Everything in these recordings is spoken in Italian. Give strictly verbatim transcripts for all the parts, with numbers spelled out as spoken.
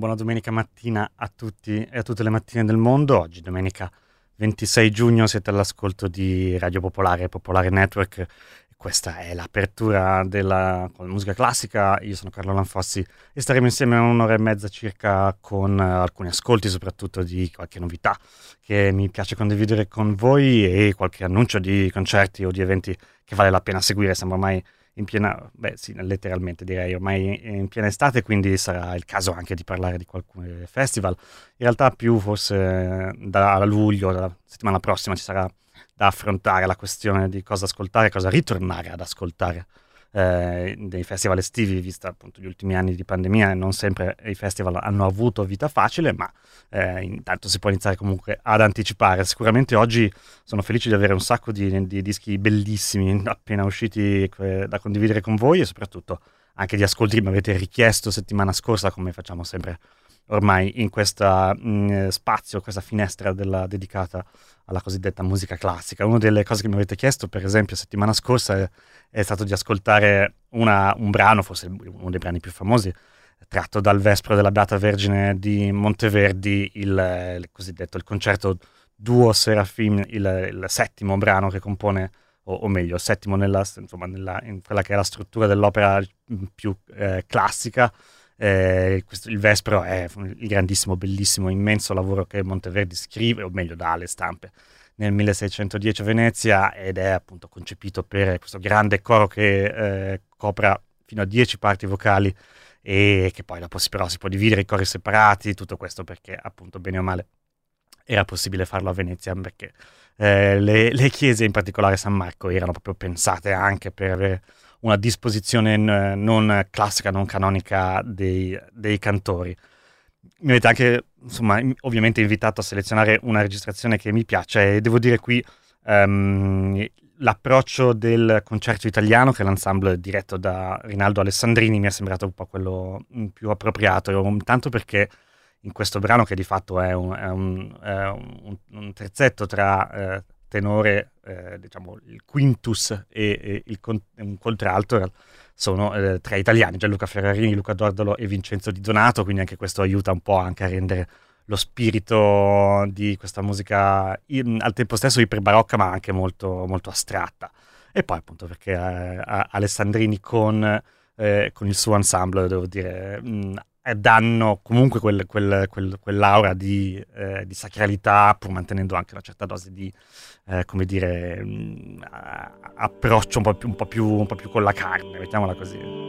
buona domenica mattina a tutti e a tutte le mattine del mondo. Oggi domenica ventisei giugno siete all'ascolto di Radio Popolare, Popolare Network. Questa è l'apertura della con musica classica. Io sono Carlo Lanfossi e staremo insieme un'ora e mezza circa con uh, alcuni ascolti, soprattutto di qualche novità che mi piace condividere con voi e qualche annuncio di concerti o di eventi che vale la pena seguire. Siamo ormai in piena, beh sì, letteralmente direi, ormai in piena estate, quindi sarà il caso anche di parlare di qualche festival. In realtà più forse da luglio, la settimana prossima, ci sarà da affrontare la questione di cosa ascoltare, cosa ritornare ad ascoltare eh, dei festival estivi, vista appunto gli ultimi anni di pandemia, e non sempre i festival hanno avuto vita facile, ma eh, intanto si può iniziare comunque ad anticipare. Sicuramente oggi sono felice di avere un sacco di, di dischi bellissimi appena usciti eh, da condividere con voi, e soprattutto anche di ascolti che mi avete richiesto settimana scorsa, come facciamo sempre ormai in questo spazio, questa finestra della, dedicata alla cosiddetta musica classica. Una delle cose che mi avete chiesto, per esempio, settimana scorsa è, è stato di ascoltare una, un brano, forse uno dei brani più famosi, tratto dal Vespro della Beata Vergine di Monteverdi, il, il cosiddetto il concerto Duo Serafim, il, il settimo brano che compone, o, o meglio, il settimo nella, insomma, nella, in quella che è la struttura dell'opera più eh, classica. Eh, questo, il Vespro è il grandissimo, bellissimo, immenso lavoro che Monteverdi scrive, o meglio dà alle stampe, nel milleseicentodieci a Venezia, ed è appunto concepito per questo grande coro che eh, copra fino a dieci parti vocali, e che poi dopo si, però si può dividere i cori separati, tutto questo perché appunto bene o male era possibile farlo a Venezia, perché eh, le, le chiese, in particolare San Marco, erano proprio pensate anche per avere una disposizione n- non classica, non canonica dei, dei cantori. Mi avete anche, insomma, ovviamente invitato a selezionare una registrazione che mi piace, e devo dire qui um, l'approccio del concerto italiano, che è l'ensemble diretto da Rinaldo Alessandrini, mi è sembrato un po' quello più appropriato, tanto perché in questo brano, che di fatto è un, è un, è un, un terzetto tra eh, tenore, eh, diciamo il quintus e, e il con, un contralto, sono eh, tre italiani, Gianluca Ferrarini, Luca Dordolo e Vincenzo Di Donato, quindi anche questo aiuta un po' anche a rendere lo spirito di questa musica in, al tempo stesso iperbarocca, ma anche molto, molto astratta. E poi appunto perché eh, Alessandrini con, eh, con il suo ensemble, devo dire, mh, danno comunque quel, quel, quel, quell'aura di, eh, di sacralità, pur mantenendo anche una certa dose di, eh, come dire, mh, approccio un po' più, un po' più, un po' più con la carne, mettiamola così.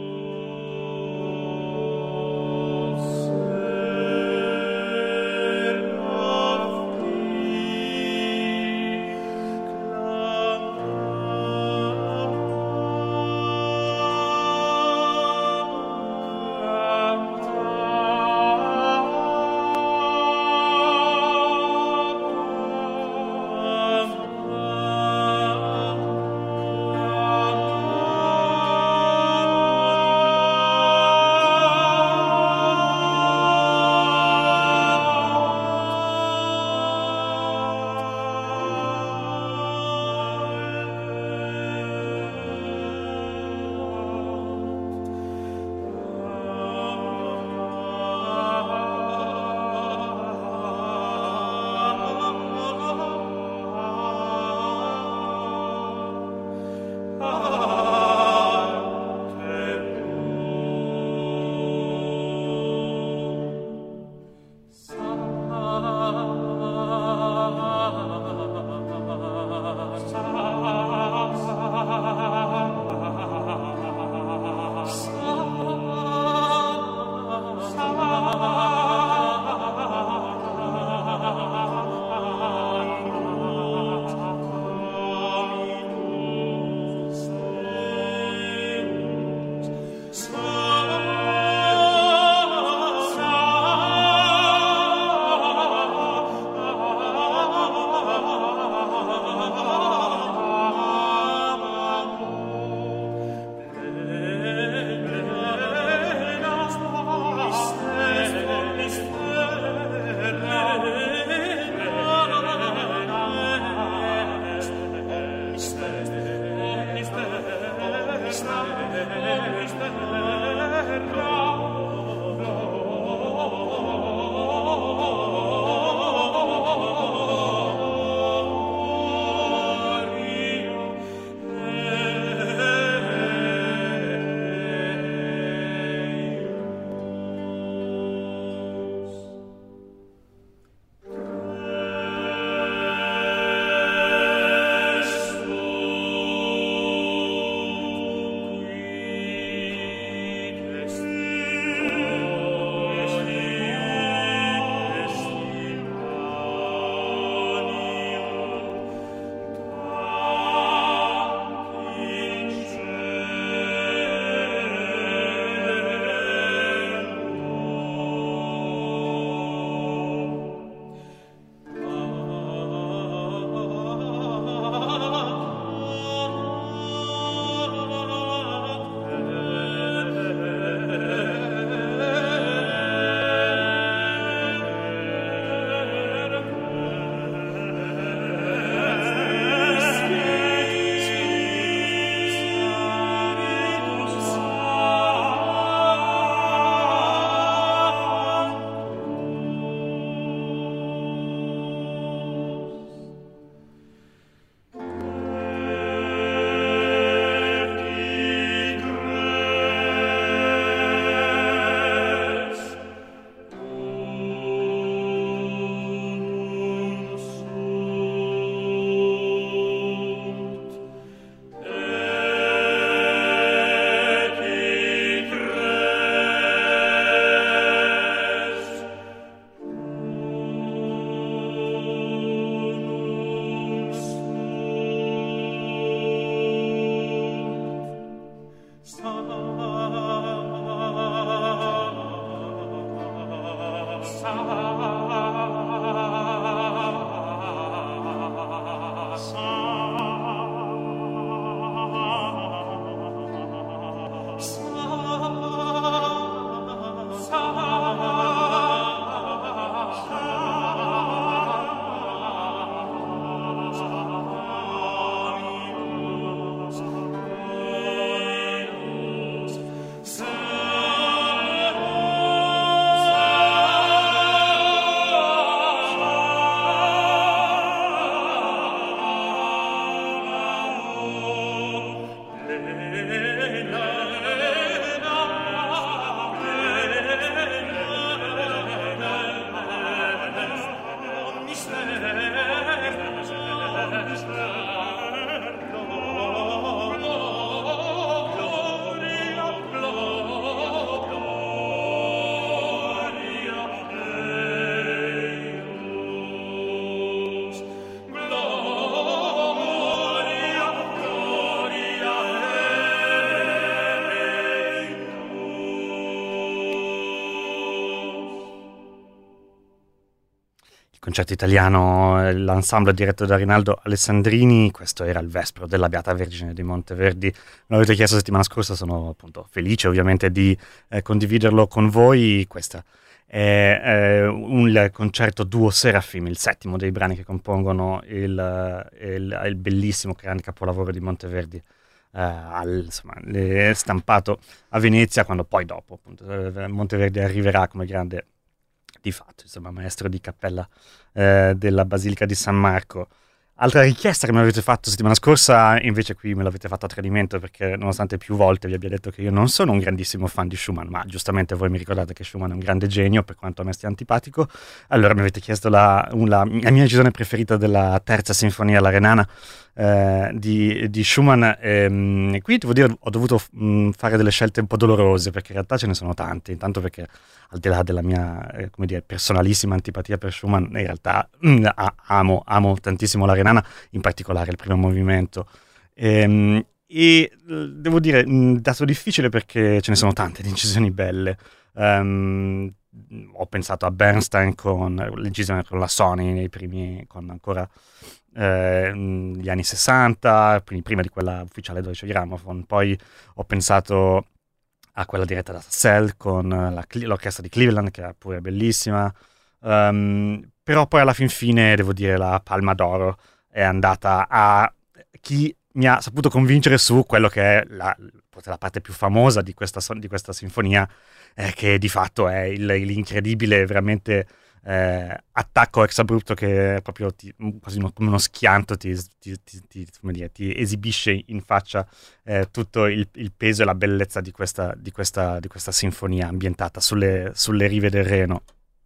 concerto italiano, l'ensemble diretto da Rinaldo Alessandrini. Questo era il Vespro della Beata Vergine di Monteverdi. Me l'avete chiesto la settimana scorsa, sono appunto felice ovviamente di eh, condividerlo con voi. Questa è eh, un concerto duo Serafim, il settimo dei brani che compongono il, il, il bellissimo grande capolavoro di Monteverdi, eh, al, insomma, le, stampato a Venezia, quando poi dopo appunto, Monteverdi arriverà come grande di fatto, insomma, maestro di cappella eh, della Basilica di San Marco. Altra richiesta che mi avete fatto settimana scorsa, invece qui me l'avete fatto a tradimento, perché nonostante più volte vi abbia detto che io non sono un grandissimo fan di Schumann, ma giustamente voi mi ricordate che Schumann è un grande genio, per quanto a me stia antipatico, allora mi avete chiesto la, la, la mia incisione preferita della terza sinfonia, la Renana, eh, di, di Schumann. E, qui devo dire ho dovuto mh, fare delle scelte un po' dolorose, perché in realtà ce ne sono tante, intanto perché al di là della mia eh, come dire, personalissima antipatia per Schumann, in realtà mh, amo, amo tantissimo la Renana, in particolare il primo movimento. E, e devo dire, mh, dato difficile perché ce ne sono tante di incisioni belle. Um, ho pensato a Bernstein con l'incisione con la Sony nei primi, con ancora eh, gli anni sessanta, prima di quella ufficiale Deutsche Grammophon. Poi ho pensato a quella diretta da Sassel con la, l'orchestra di Cleveland, che era pure bellissima. Um, però poi alla fin fine, devo dire, la Palma d'Oro è andata a chi mi ha saputo convincere su quello che è la, la parte più famosa di questa, di questa sinfonia, eh, che di fatto è il, l'incredibile, veramente eh, attacco ex abrupto che proprio ti, quasi uno, come uno schianto ti, ti, ti, ti, come dire, ti esibisce in faccia eh, tutto il, il peso e la bellezza di questa, di questa, di questa sinfonia ambientata sulle, sulle rive del Reno.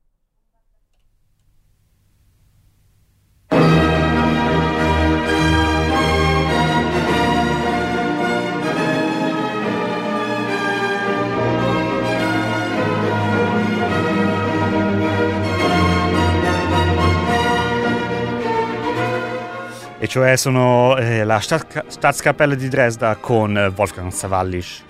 E cioè sono eh, la Staatskapelle di Dresda con Wolfgang Sawallisch.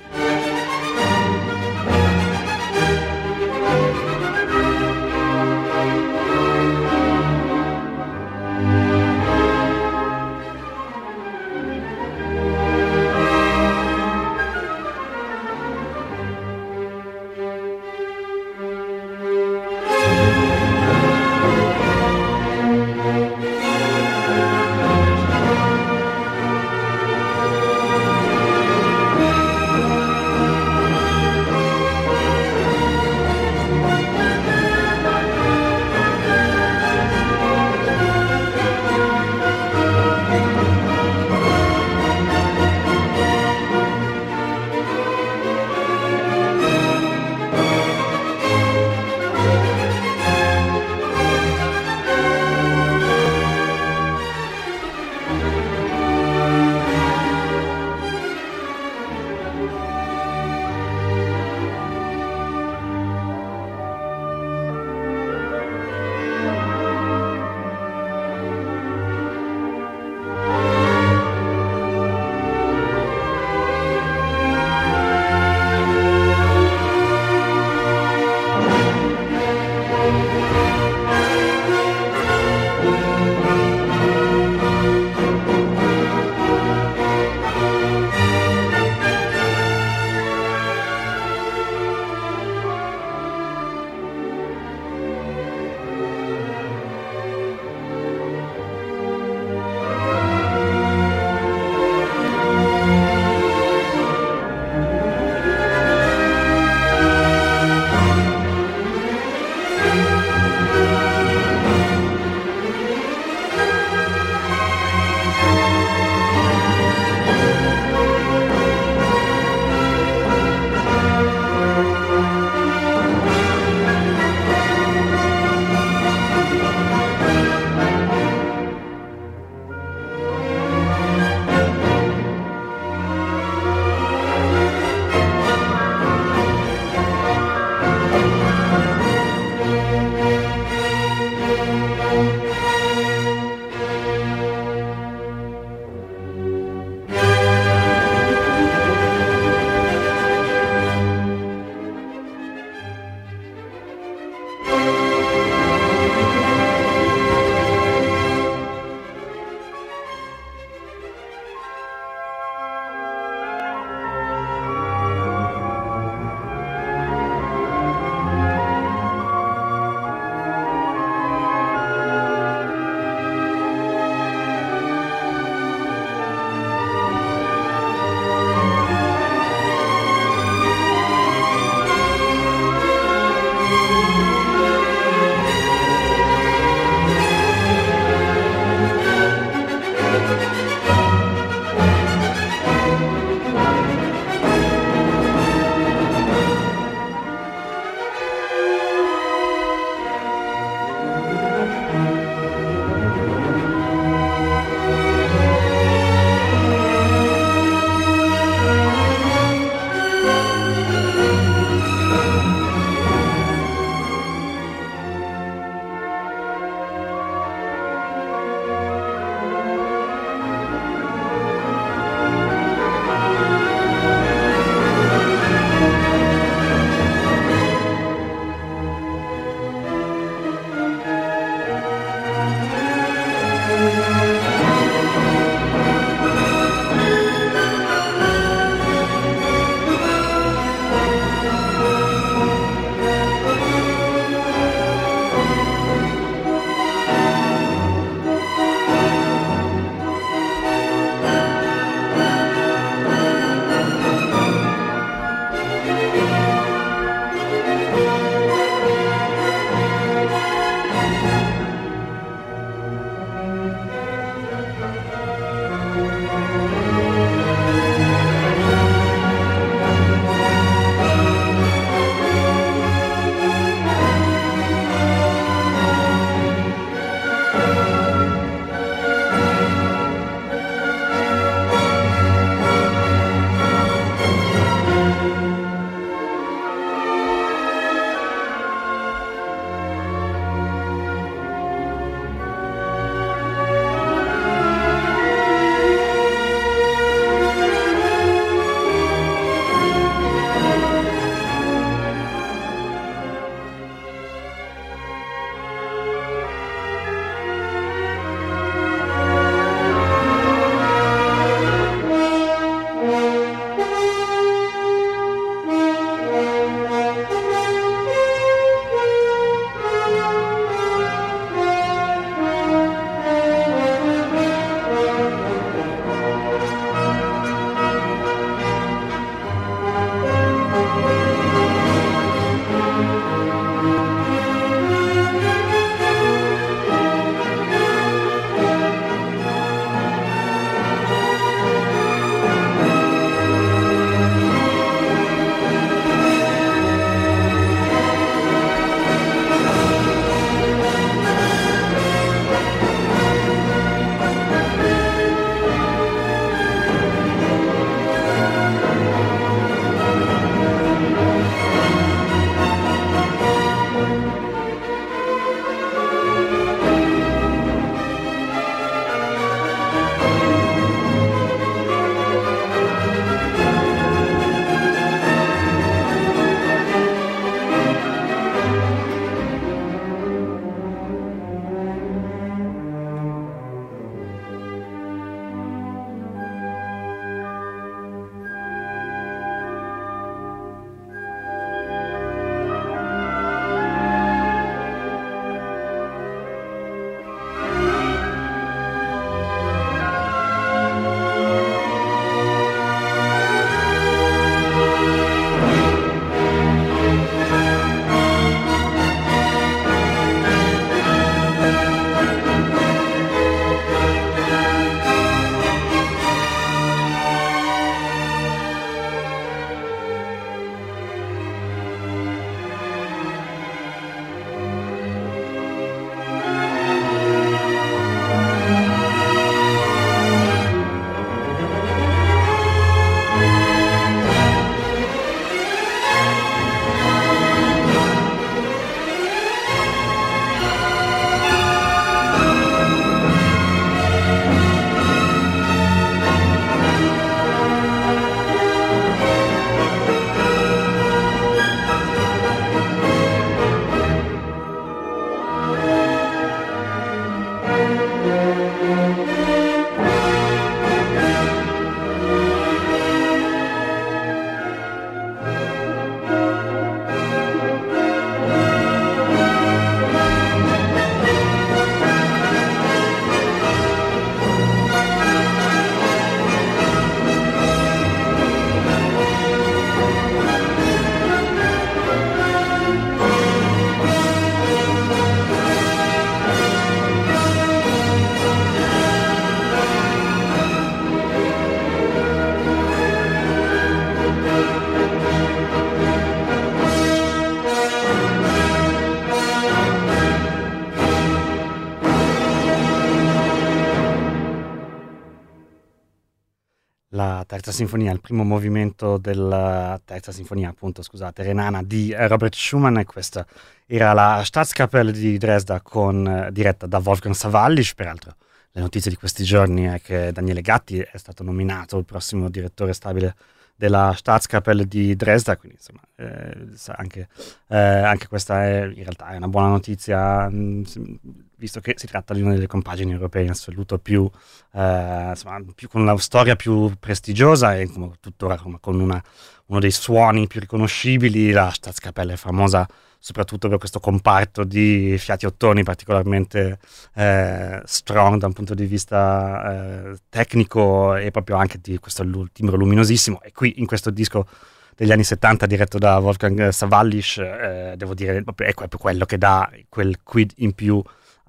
la terza sinfonia, il primo movimento della terza sinfonia, appunto, scusate, renana di eh, Robert Schumann, e questa era la Staatskapelle di Dresda con, eh, diretta da Wolfgang Sawallisch. Peraltro le notizie di questi giorni è che Daniele Gatti è stato nominato il prossimo direttore stabile della Staatskapelle di Dresda, quindi insomma eh, anche, eh, anche questa è in realtà è una buona notizia, mh, visto che si tratta di una delle compagini europee in assoluto più, eh, insomma, più con una storia più prestigiosa e come, tuttora come, con una, uno dei suoni più riconoscibili. La Staatskapelle è famosa soprattutto per questo comparto di fiati ottoni particolarmente eh, strong da un punto di vista eh, tecnico, e proprio anche di questo lu- timbro luminosissimo. E qui in questo disco degli anni settanta diretto da Wolfgang Sawallisch, eh, devo dire, proprio, è proprio quello che dà quel quid in più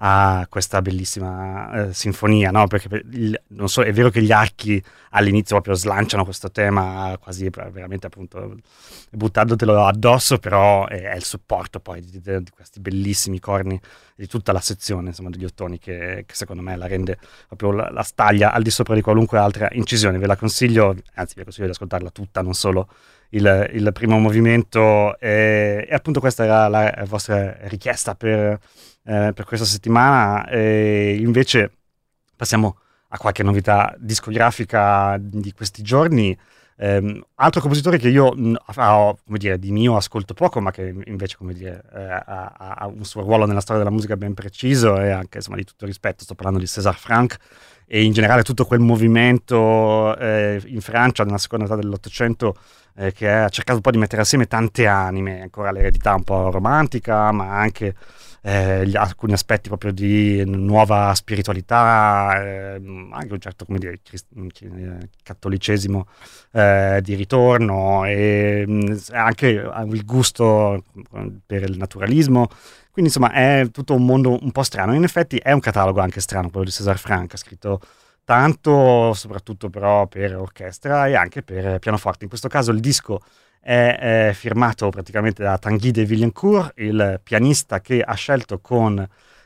a questa bellissima eh, sinfonia, no? Perché per il, non so, è vero che gli archi all'inizio proprio slanciano questo tema quasi veramente appunto buttandotelo addosso, però è, è il supporto poi di, di, di questi bellissimi corni di tutta la sezione, insomma, degli ottoni che, che secondo me la rende proprio la, la staglia al di sopra di qualunque altra incisione. Ve la consiglio, anzi vi consiglio di ascoltarla tutta, non solo il, il primo movimento, e, e appunto questa era la vostra richiesta per Eh, per questa settimana. E invece passiamo a qualche novità discografica di questi giorni. Eh, altro compositore che io mh, ho, come dire, di mio ascolto poco, ma che invece, come dire, eh, ha, ha un suo ruolo nella storia della musica ben preciso, e anche, insomma, di tutto rispetto, sto parlando di César Franck e in generale tutto quel movimento eh, in Francia nella seconda metà dell'Ottocento, eh, che ha cercato un po' di mettere assieme tante anime, ancora l'eredità un po' romantica, ma anche eh, gli, alcuni aspetti proprio di nuova spiritualità, eh, anche un certo, come dire, crist- cattolicesimo eh, di ritorno, e mh, anche il gusto per il naturalismo. Quindi insomma è tutto un mondo un po' strano. In effetti è un catalogo anche strano quello di César Franck, ha scritto tanto soprattutto però per orchestra e anche per pianoforte. In questo caso il disco è, è firmato praticamente da Tanguy de Villancourt, il pianista che ha scelto con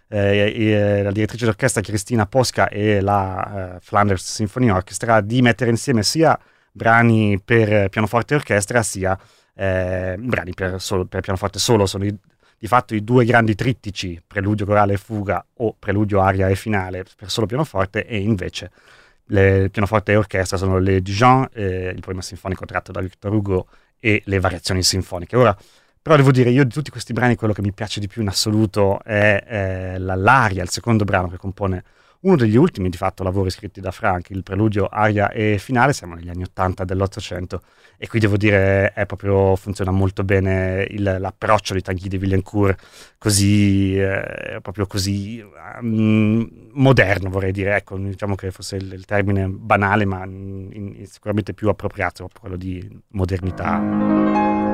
eh, la direttrice d'orchestra Cristina Posca e la eh, Flanders Symphony Orchestra di mettere insieme sia brani per pianoforte e orchestra, sia eh, brani per, solo, per pianoforte solo. Sono i, di fatto i due grandi trittici, preludio, corale e fuga, o preludio, aria e finale per solo pianoforte, e invece le pianoforte e orchestra sono le Dijon, eh, il poema sinfonico tratto da Victor Hugo, e le variazioni sinfoniche. Ora, però devo dire, io di tutti questi brani quello che mi piace di più in assoluto è eh, la, l'aria, il secondo brano che compone uno degli ultimi di fatto lavori scritti da Franck, il preludio, aria e finale. Siamo negli anni ottanta dell'Ottocento, e qui devo dire è proprio, funziona molto bene il, l'approccio di Tanguy de Villancourt, così eh, proprio così um, moderno, vorrei dire, ecco, diciamo che fosse il, il termine banale, ma in, in, sicuramente più appropriato, quello di modernità.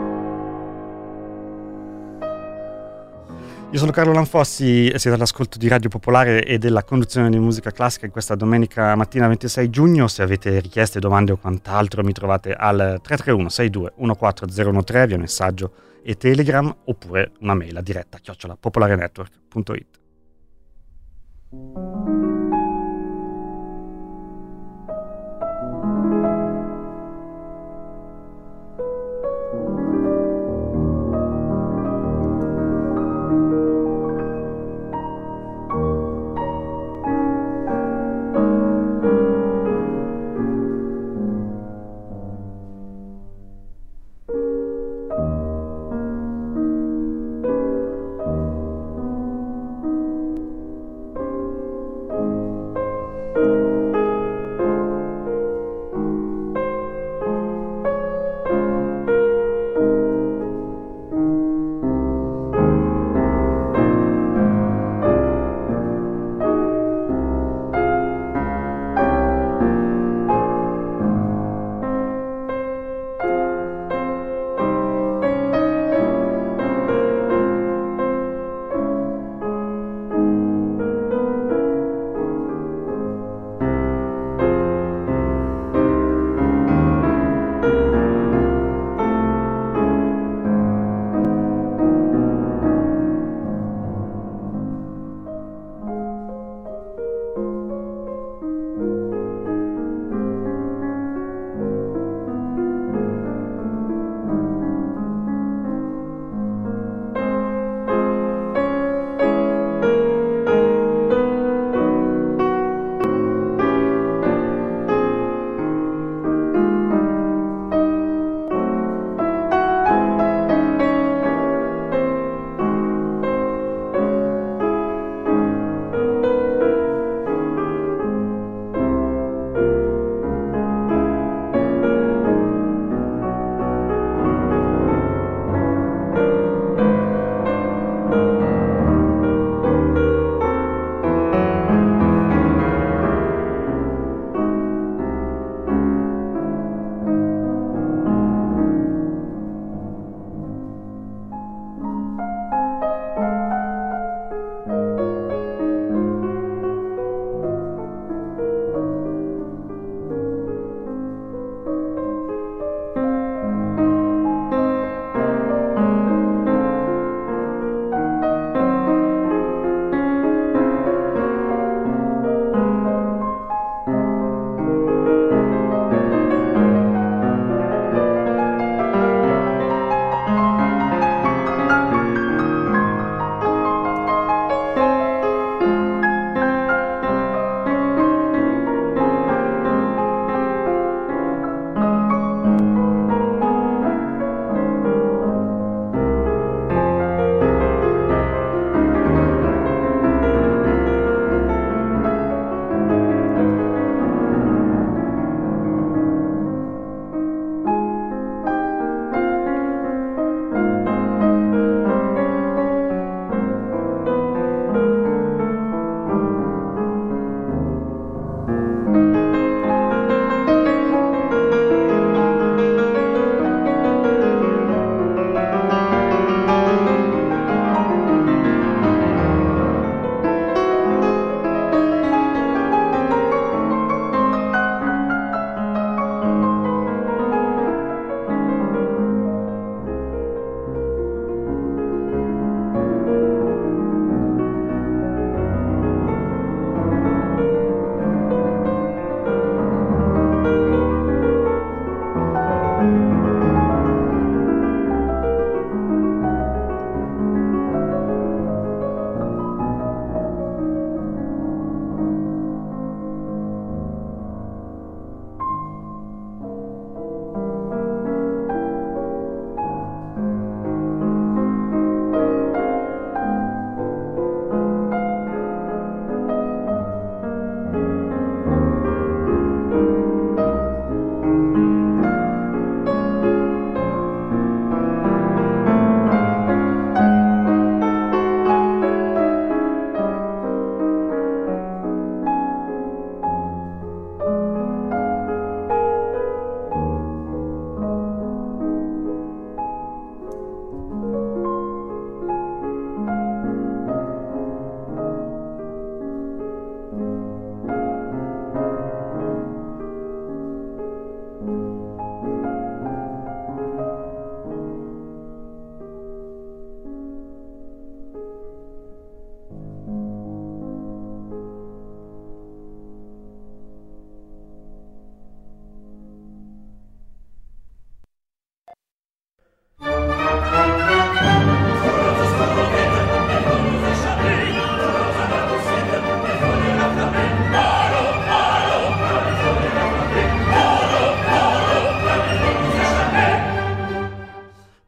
Io sono Carlo Lanfossi e siete all'ascolto di Radio Popolare e della conduzione di musica classica in questa domenica mattina ventisei giugno. Se avete richieste, domande o quant'altro mi trovate al tre tre uno sei due uno quattro zero uno tre via messaggio e Telegram, oppure una mail a diretta chiocciola popolarenetwork punto it.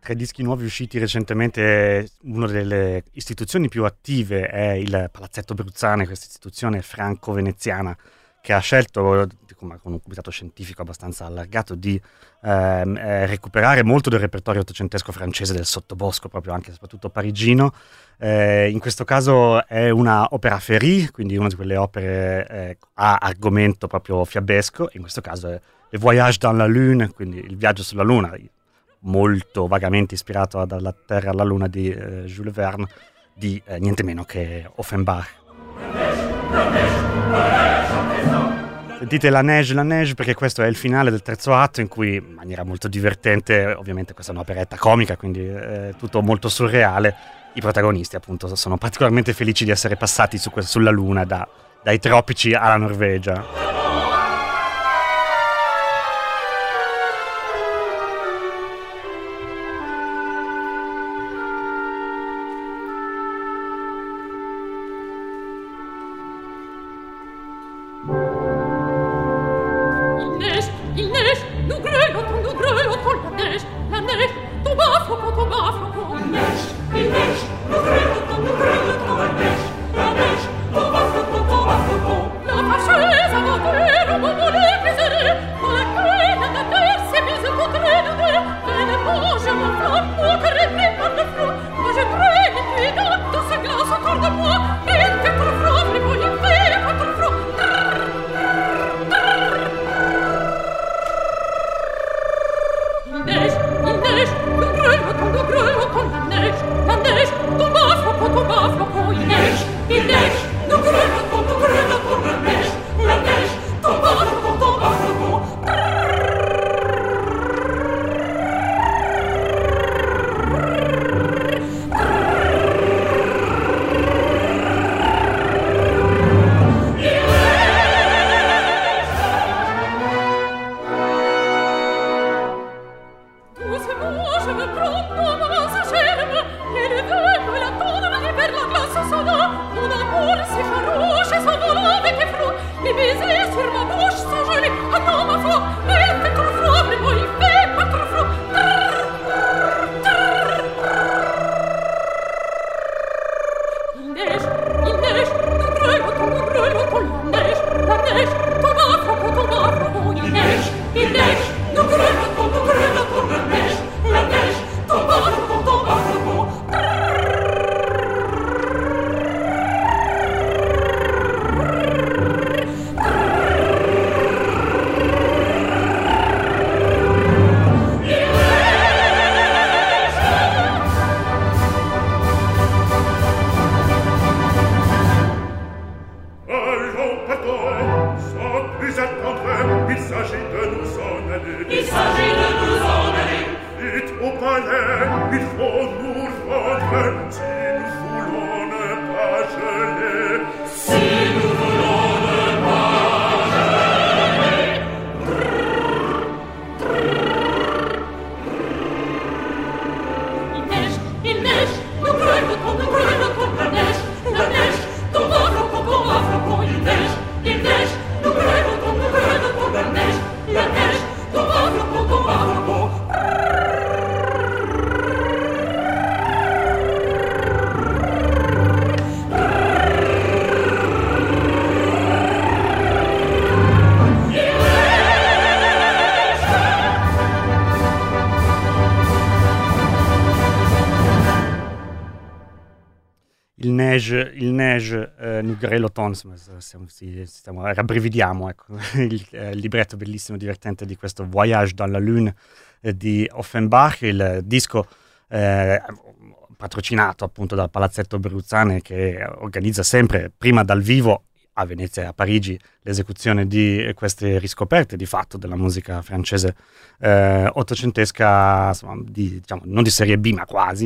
tra i dischi nuovi usciti recentemente, una delle istituzioni più attive è il Palazzetto Bruzzane, questa istituzione franco-veneziana che ha scelto, con un comitato scientifico abbastanza allargato, di ehm, eh, recuperare molto del repertorio ottocentesco francese del sottobosco, proprio anche e soprattutto parigino. Eh, in questo caso è una opera féerie, quindi una di quelle opere eh, a argomento proprio fiabesco, e in questo caso è Le Voyage dans la Lune, quindi il viaggio sulla Luna, molto vagamente ispirato dalla Terra alla Luna di eh, Jules Verne, di eh, niente meno che Offenbach. Sentite La Neige, La Neige, perché questo è il finale del terzo atto, in cui, in maniera molto divertente, ovviamente questa è un'operetta comica, quindi è tutto molto surreale, i protagonisti appunto sono particolarmente felici di essere passati su, sulla Luna, da, dai tropici alla Norvegia. Il Neige, eh, nous grêle l'automne, stiamo, stiamo, rabbrividiamo, ecco, il, eh, il libretto bellissimo, divertente di questo Voyage dans la Lune eh, di Offenbach, il disco eh, patrocinato appunto dal Palazzetto Bruzzane, che organizza sempre, prima dal vivo a Venezia e a Parigi, l'esecuzione di queste riscoperte di fatto della musica francese eh, ottocentesca, insomma, di, diciamo, non di serie B ma quasi,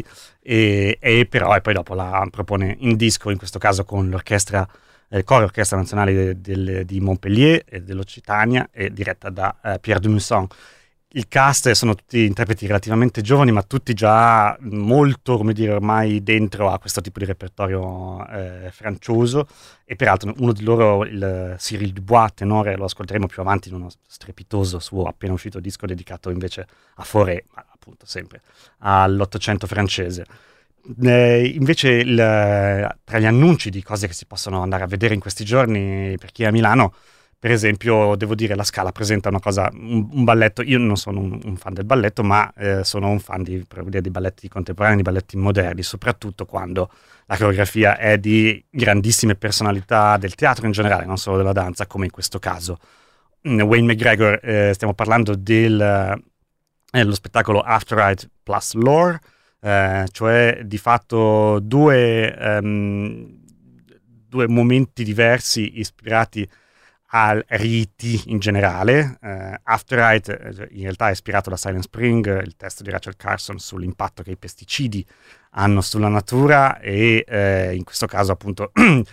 e, e però e poi dopo la propone in disco, in questo caso con l'orchestra, il eh, coro orchestra nazionale del, di Montpellier e dell'Occitania, e diretta da eh, Pierre de Musson. il cast sono tutti interpreti relativamente giovani, ma tutti già molto, come dire, ormai dentro a questo tipo di repertorio eh, francioso. E peraltro uno di loro, il Cyril Dubois, tenore, lo ascolteremo più avanti in uno strepitoso suo appena uscito disco dedicato invece a Fauré, ma appunto sempre all'Ottocento francese. Eh, invece il, tra gli annunci di cose che si possono andare a vedere in questi giorni per chi è a Milano, per esempio, devo dire, la Scala presenta una cosa, un, un balletto. Io non sono un, un fan del balletto, ma eh, sono un fan di, di balletti contemporanei, di balletti moderni, soprattutto quando la coreografia è di grandissime personalità del teatro in generale, non solo della danza, come in questo caso. Wayne McGregor, eh, stiamo parlando dello eh, spettacolo After Right plus Lore, eh, cioè di fatto due, um, due momenti diversi ispirati a riti in generale. uh, After Right in realtà è ispirato da Silent Spring, il testo di Rachel Carson sull'impatto che i pesticidi hanno sulla natura, e eh, in questo caso appunto eh,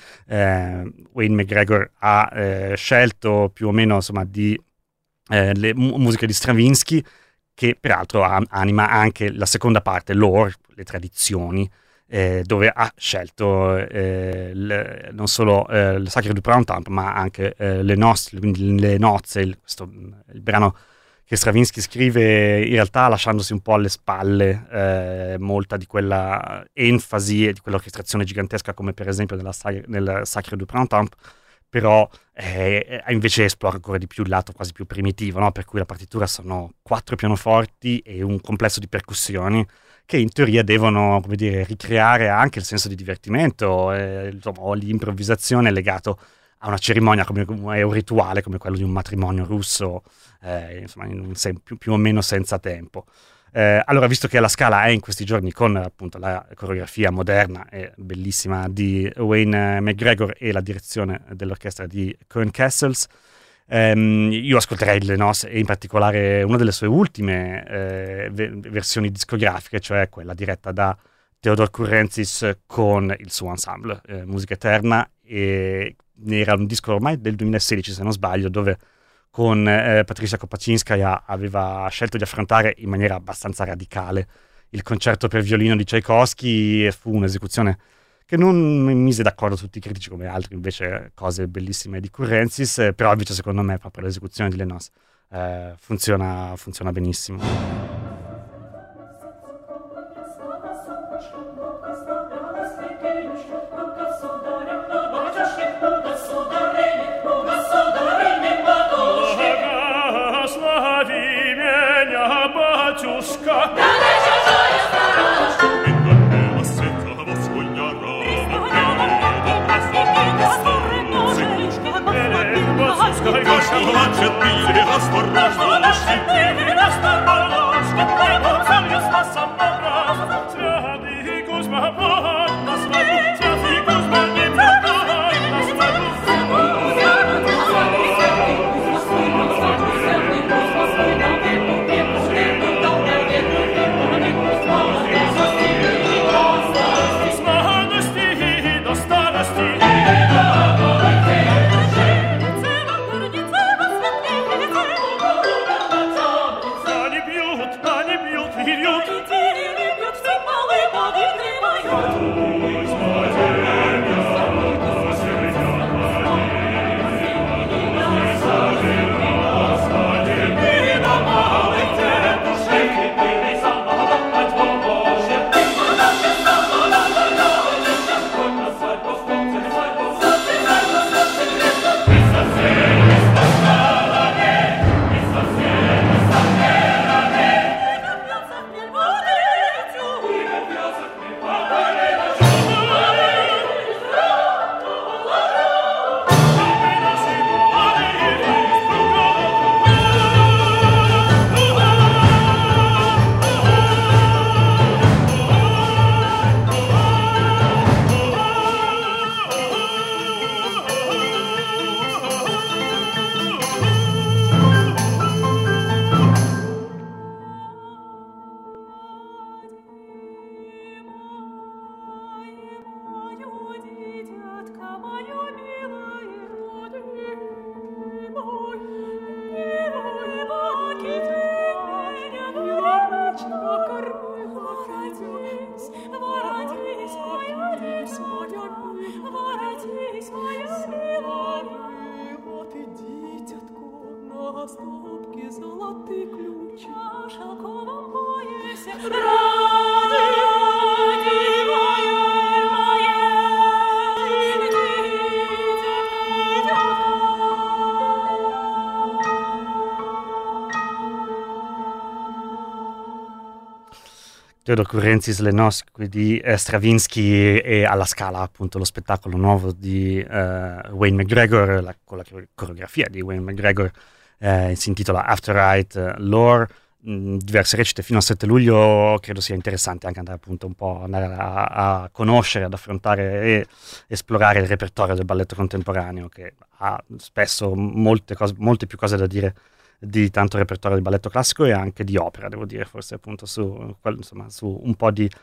Wayne McGregor ha eh, scelto più o meno insomma di eh, le mu- musiche di Stravinsky, che peraltro a- anima anche la seconda parte, lore, le tradizioni, Eh, dove ha scelto eh, le, non solo eh, il Sacre du Printemps, ma anche eh, le, noz, quindi le nozze, il, questo, il brano che Stravinsky scrive in realtà lasciandosi un po' alle spalle eh, molta di quella enfasi e di quell'orchestrazione gigantesca come per esempio nella, nel Sacre du Printemps, però eh, invece esplora ancora di più il lato quasi più primitivo, no? Per cui la partitura sono quattro pianoforti e un complesso di percussioni che in teoria devono, come dire, ricreare anche il senso di divertimento eh, insomma, o l'improvvisazione legato a una cerimonia, come, come un rituale come quello di un matrimonio russo, eh, insomma, in un sen- più, più o meno senza tempo. Eh, allora, visto che la Scala è in questi giorni con appunto la coreografia moderna e bellissima di Wayne McGregor e la direzione dell'orchestra di Koen Kessels, ehm, io ascolterei Le Noce e in particolare una delle sue ultime eh, ve- versioni discografiche, cioè quella diretta da Theodor Currenzis con il suo ensemble, eh, Musica Eterna, e era un disco ormai del duemilasedici se non sbaglio, dove con eh, Patricia Kopaczynskaja aveva scelto di affrontare in maniera abbastanza radicale il concerto per violino di Tchaikovsky, e fu un'esecuzione che non mise d'accordo tutti i critici come altri invece cose bellissime di Currenzis, eh, però invece secondo me proprio l'esecuzione di Le Noce eh, funziona, funziona benissimo. Pani biut, pani biut. по стопке золотый ключ на шелковом поясе. Teodor Currenzis Le Nosque di eh, Stravinsky e alla Scala, appunto lo spettacolo nuovo di eh, Wayne McGregor, la, con la coreografia di Wayne McGregor, eh, si intitola After Right uh, Lore, mh, diverse recite fino al sette luglio. Credo sia interessante anche andare appunto un po' andare a, a conoscere, ad affrontare e esplorare il repertorio del balletto contemporaneo, che ha spesso molte, cose, molte più cose da dire di tanto repertorio di balletto classico e anche di opera, devo dire, forse appunto su, insomma, su un po' di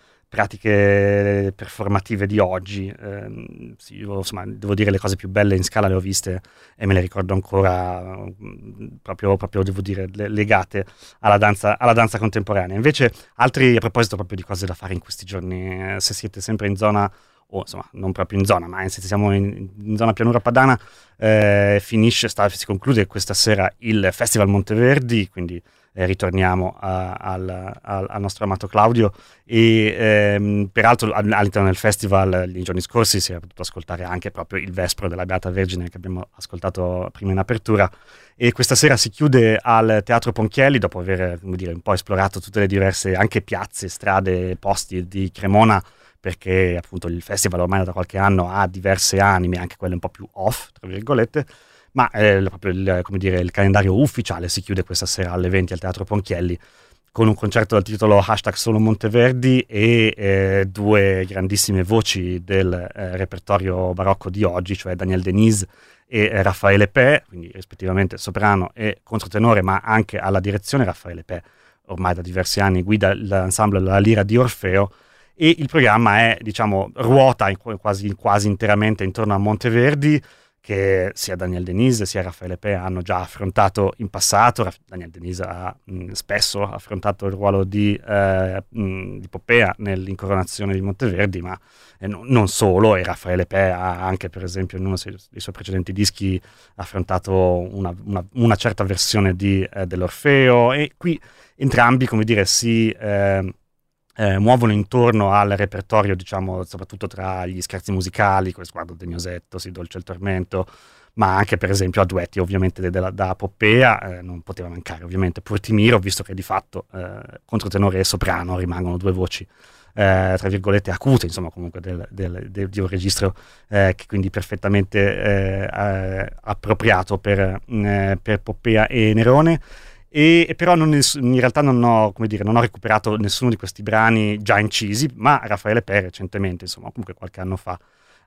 pratiche performative di oggi. Eh, sì, io, insomma, devo dire, le cose più belle in Scala le ho viste e me le ricordo ancora, proprio, proprio devo dire, legate alla danza, alla danza contemporanea. Invece, altri, a proposito proprio di cose da fare in questi giorni, eh, se siete sempre in zona, o insomma non proprio in zona, ma se siamo in, in zona pianura padana, eh, finisce, sta, si conclude questa sera il Festival Monteverdi, quindi eh, ritorniamo a, al, al, al nostro amato Claudio e ehm, peraltro all'interno del festival nei giorni scorsi si è potuto ascoltare anche proprio il Vespro della Beata Vergine che abbiamo ascoltato prima in apertura, e questa sera si chiude al Teatro Ponchielli dopo aver, come dire, un po' esplorato tutte le diverse anche piazze, strade, posti di Cremona, perché appunto il festival ormai da qualche anno ha diverse anime, anche quelle un po' più off, tra virgolette, ma eh, proprio il, come dire, il calendario ufficiale si chiude questa sera alle venti al Teatro Ponchielli con un concerto dal titolo Hashtag Solo Monteverdi e eh, due grandissime voci del eh, repertorio barocco di oggi, cioè Daniel Denise e eh, Raffaele Pe, quindi rispettivamente soprano e controtenore, ma anche alla direzione. Raffaele Pe ormai da diversi anni guida l'ensemble La Lira di Orfeo, e il programma è, diciamo, ruota in quasi, quasi interamente intorno a Monteverdi, che sia Daniel Denise sia Raffaele Pe hanno già affrontato in passato. Daniel Denise ha mh, spesso affrontato il ruolo di, eh, mh, di Poppea nell'incoronazione di Monteverdi, ma eh, no, non solo, e Raffaele Pe ha anche, per esempio, in uno dei suoi precedenti dischi affrontato una, una, una certa versione di, eh, dell'Orfeo, e qui entrambi, come dire, si... Eh, Eh, muovono intorno al repertorio, diciamo, soprattutto tra gli scherzi musicali, con Sguardo Degnosetto, Si dolce il tormento, ma anche per esempio a duetti ovviamente de- de- da Poppea, eh, non poteva mancare ovviamente Portimiro, visto che di fatto eh, controtenore e soprano rimangono due voci eh, tra virgolette acute, insomma, comunque del, del, del, di un registro eh, che quindi perfettamente eh, eh, appropriato per, eh, per Poppea e Nerone. E, e però non, in realtà non ho, come dire, non ho recuperato nessuno di questi brani già incisi, ma Raffaele Pe recentemente, insomma, comunque qualche anno fa,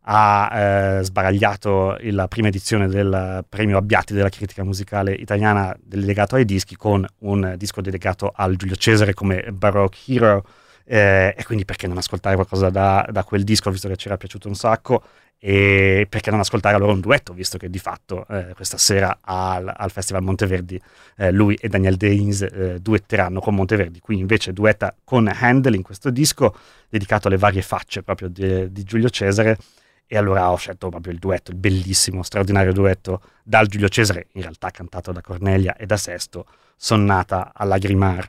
ha eh, sbaragliato la prima edizione del premio Abbiati della critica musicale italiana dedicato ai dischi, con un disco dedicato al Giulio Cesare come Baroque Hero, eh, e quindi perché non ascoltare qualcosa da, da quel disco, visto che ci era piaciuto un sacco, e perché non ascoltare allora un duetto, visto che di fatto eh, questa sera al, al Festival Monteverdi eh, lui e Daniel Denise eh, duetteranno con Monteverdi. Qui invece duetta con Handel in questo disco dedicato alle varie facce proprio di, di Giulio Cesare, e allora ho scelto proprio il duetto, il bellissimo, straordinario duetto dal Giulio Cesare, in realtà cantato da Cornelia e da Sesto, Sonnata a Lagrimar.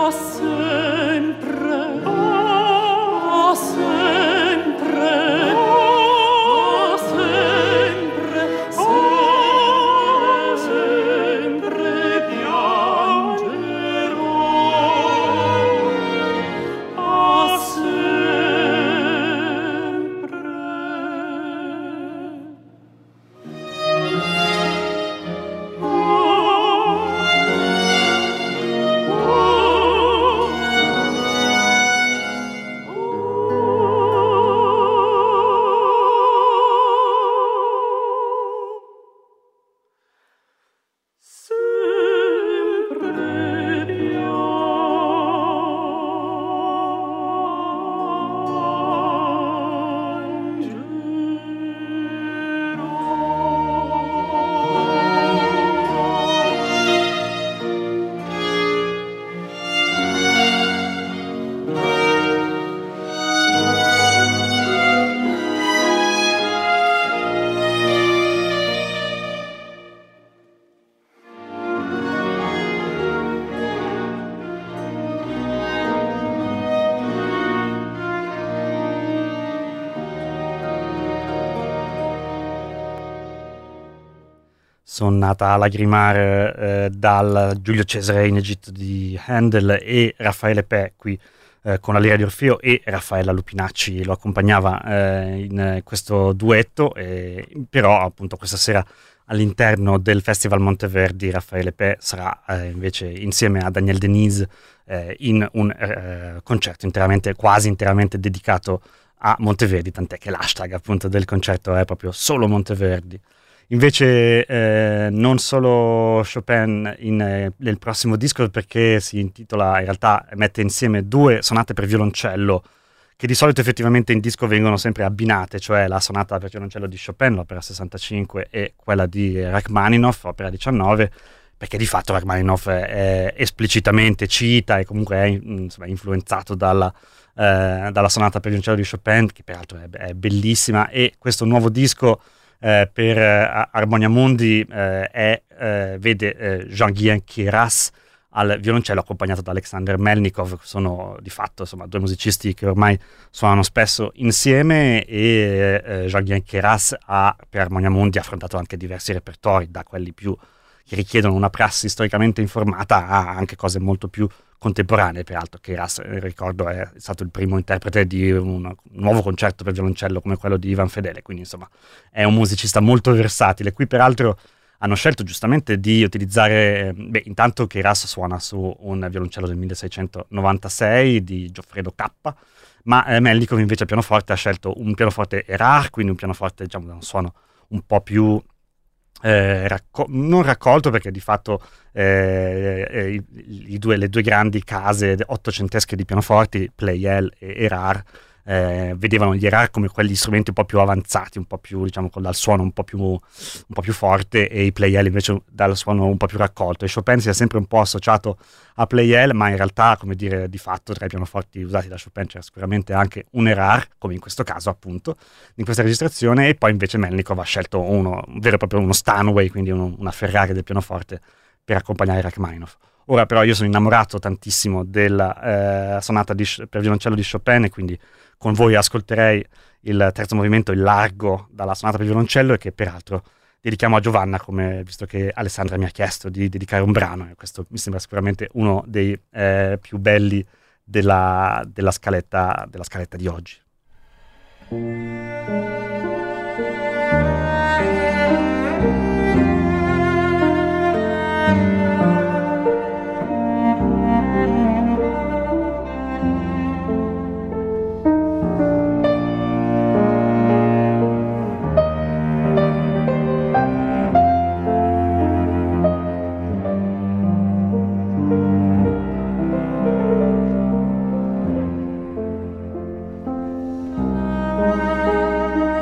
Sono nata a lagrimare eh, dal Giulio Cesare in Egitto di Handel e Raffaele Pe qui eh, con la Lira di Orfeo, e Raffaella Lupinacci lo accompagnava eh, in questo duetto, eh, però appunto questa sera all'interno del Festival Monteverdi Raffaele Pe sarà eh, invece insieme a Daniel Denise eh, in un eh, concerto interamente, quasi interamente dedicato a Monteverdi, tant'è che l'hashtag appunto del concerto è proprio solo Monteverdi. Invece eh, non solo Chopin in, eh, nel prossimo disco, perché si intitola, in realtà mette insieme due sonate per violoncello che di solito effettivamente in disco vengono sempre abbinate, cioè la sonata per violoncello di Chopin, l'opera sessantacinque, e quella di Rachmaninoff, opera diciannove, perché di fatto Rachmaninoff è, è esplicitamente cita e comunque è insomma, influenzato dalla, eh, dalla sonata per violoncello di Chopin, che peraltro è, è bellissima, e questo nuovo disco Eh, per eh, Armonia Mundi eh, è, eh, vede eh, Jean-Guyen Queyras al violoncello accompagnato da Alexander Melnikov. Sono di fatto insomma due musicisti che ormai suonano spesso insieme, e eh, Jean-Guyen Queyras ha per Armonia Mundi affrontato anche diversi repertori, da quelli più che richiedono una prassi storicamente informata a anche cose molto più contemporanee. Peraltro Queyras, ricordo, è stato il primo interprete di un nuovo concerto per violoncello come quello di Ivan Fedele, quindi insomma è un musicista molto versatile. Qui peraltro hanno scelto giustamente di utilizzare, beh, intanto Queyras suona su un violoncello del milleseicentonovantasei di Gioffredo K, ma eh, Melnikov invece a pianoforte ha scelto un pianoforte Erard, quindi un pianoforte diciamo da un suono un po' più Eh, racco- non raccolto, perché di fatto eh, eh, i, i due, le due grandi case ottocentesche di pianoforti, Pleyel e Erard, eh, vedevano gli Erard come quegli strumenti un po' più avanzati, un po' più diciamo con dal suono un po' più, un po' più forte, e i Pleyel invece dal suono un po' più raccolto. E Chopin si è sempre un po' associato a Pleyel, ma in realtà, come dire, di fatto tra i pianoforti usati da Chopin c'era sicuramente anche un Erard, come in questo caso appunto in questa registrazione, e poi invece Melnikov ha scelto uno, un vero e proprio uno Stanway, quindi uno, una Ferrari del pianoforte per accompagnare Rachmaninoff. Ora però io sono innamorato tantissimo della eh, sonata di, per violoncello di Chopin, e quindi con voi ascolterei il terzo movimento, il largo dalla sonata per violoncello, e che peraltro dedichiamo a Giovanna, come visto che Alessandra mi ha chiesto di dedicare un brano, e questo mi sembra sicuramente uno dei eh, più belli della, della, scaletta, della scaletta di oggi. Thank you.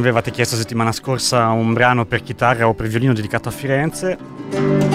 avevate chiesto settimana scorsa un brano per chitarra o per violino dedicato a Firenze.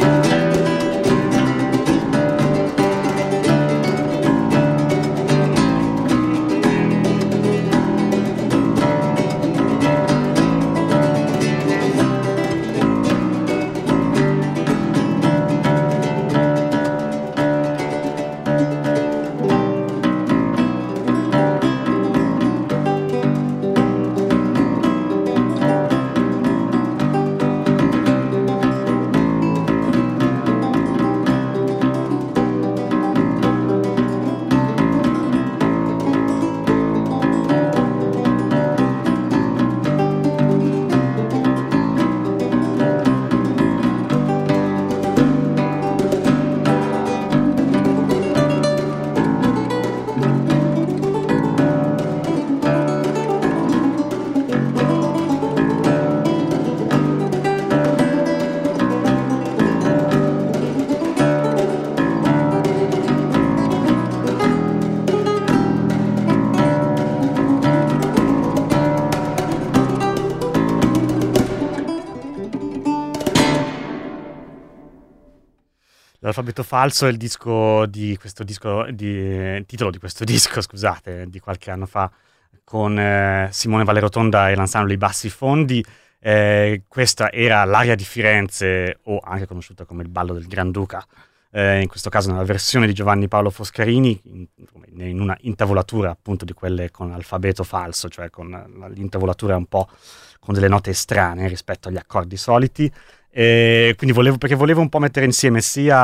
L'alfabeto falso è il disco di questo disco, di, il titolo di questo disco, scusate, di qualche anno fa, con eh, Simone Vallerotonda e l'ensemble I Bassi Fondi. Eh, questa era l'Aria di Firenze, o anche conosciuta come il Ballo del Granduca, eh, in questo caso nella versione di Giovanni Paolo Foscarini, in, in una intavolatura appunto di quelle con alfabeto falso, cioè con l'intavolatura un po' con delle note estranee rispetto agli accordi soliti. E quindi volevo, perché volevo un po' mettere insieme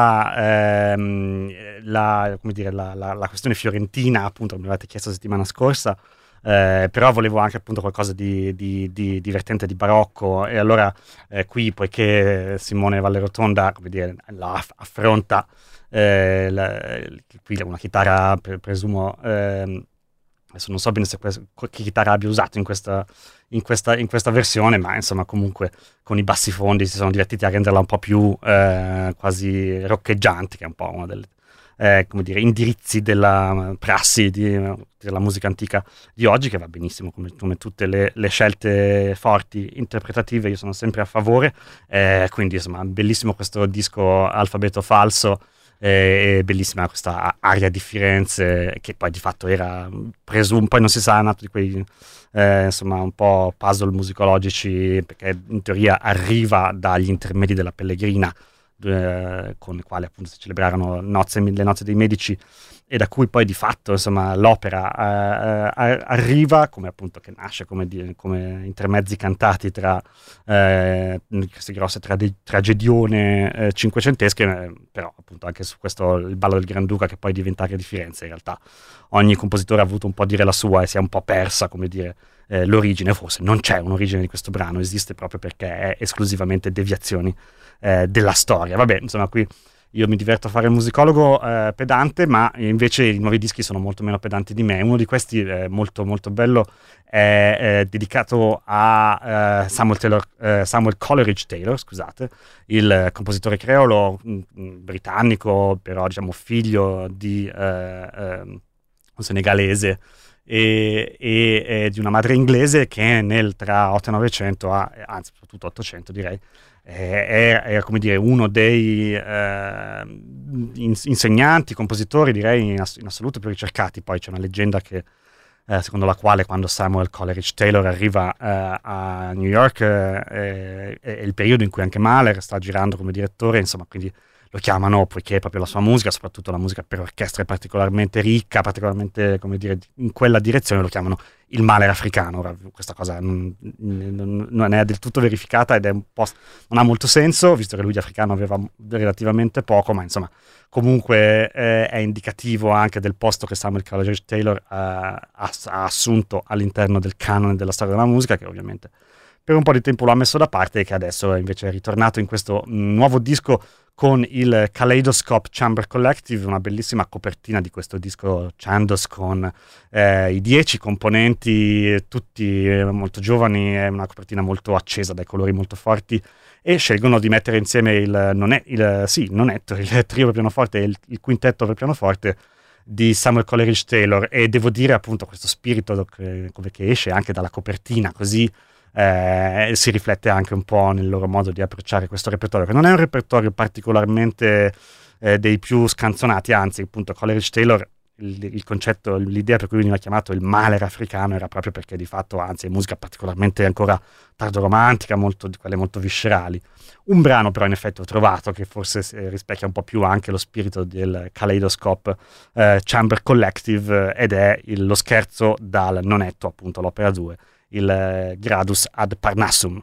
sia ehm, la, come dire, la, la, la questione fiorentina, appunto, che mi avevate chiesto la settimana scorsa, eh, però volevo anche appunto qualcosa di, di, di divertente, di barocco, e allora eh, qui, poiché Simone Vallerotonda, come dire, la affronta eh, la, qui una chitarra, pre- presumo, ehm, adesso non so bene se que- che chitarra abbia usato in questa, in, questa, in questa versione, ma insomma comunque con i bassi fondi si sono divertiti a renderla un po' più eh, quasi roccheggiante, che è un po' uno dei eh, come dire, indirizzi della prassi di, della musica antica di oggi, che va benissimo come, come tutte le, le scelte forti interpretative. Io sono sempre a favore, eh, quindi insomma bellissimo questo disco Alfabeto Falso. E bellissima questa aria di Firenze, che poi di fatto era presumo, poi non si sa, è nato di quei eh, insomma un po' puzzle musicologici, perché in teoria arriva dagli intermedi della Pellegrina, eh, con i quali appunto si celebrarono nozze, le nozze dei Medici, e da cui poi di fatto insomma l'opera eh, arriva, come appunto che nasce come, di, come intermezzi cantati tra eh, queste grosse trade, tragedione eh, cinquecentesche, eh, però appunto anche su questo il Ballo del Granduca, che poi diventa Aria di Firenze. In realtà ogni compositore ha avuto un po' dire la sua e si è un po' persa, come dire, eh, l'origine. Forse non c'è un'origine di questo brano, esiste proprio perché è esclusivamente deviazioni eh, della storia. Vabbè, insomma, qui io mi diverto a fare il musicologo eh, pedante, ma invece i nuovi dischi sono molto meno pedanti di me. Uno di questi, eh, molto molto bello, è, è dedicato a eh, Samuel, Taylor, eh, Samuel Coleridge Taylor, scusate, il compositore creolo mh, britannico, però diciamo figlio di eh, eh, un senegalese e, e, e di una madre inglese, che nel tra otto e novecento, ha, anzi soprattutto ottocento direi, È, è come dire uno dei eh, insegnanti, compositori, direi in, ass- in assoluto più ricercati. Poi c'è una leggenda che eh, secondo la quale quando Samuel Coleridge Taylor arriva eh, a New York eh, è, è il periodo in cui anche Mahler sta girando come direttore, insomma, quindi lo chiamano, poiché proprio la sua musica, soprattutto la musica per orchestra, è particolarmente ricca, particolarmente, come dire, in quella direzione, lo chiamano il Mahler africano. Ora, questa cosa non, non, non è del tutto verificata ed è un po', non ha molto senso, visto che lui di africano aveva relativamente poco, ma insomma comunque eh, è indicativo anche del posto che Samuel Coleridge Taylor eh, ha, ha assunto all'interno del canone della storia della musica, che ovviamente per un po' di tempo lo ha messo da parte e che adesso invece è ritornato in questo mh, nuovo disco con il Kaleidoscope Chamber Collective, una bellissima copertina di questo disco Chandos con eh, i dieci componenti, tutti eh, molto giovani, è una copertina molto accesa, dai colori molto forti, e scelgono di mettere insieme il, non è, il, sì, il nonetto, il trio per pianoforte e il, il quintetto per pianoforte, di Samuel Coleridge Taylor, e devo dire appunto questo spirito che, che esce anche dalla copertina così eh, si riflette anche un po' nel loro modo di approcciare questo repertorio, che non è un repertorio particolarmente eh, dei più scanzonati, anzi appunto Coleridge Taylor, il, il concetto, l'idea per cui veniva chiamato il Mahler africano era proprio perché di fatto, anzi è musica particolarmente ancora tardoromantica, molto, di quelle molto viscerali. Un brano però in effetti ho trovato che forse eh, rispecchia un po' più anche lo spirito del Kaleidoscope eh, Chamber Collective, ed è il, lo scherzo dal nonetto, appunto l'opera due, il eh, Gradus ad Parnassum.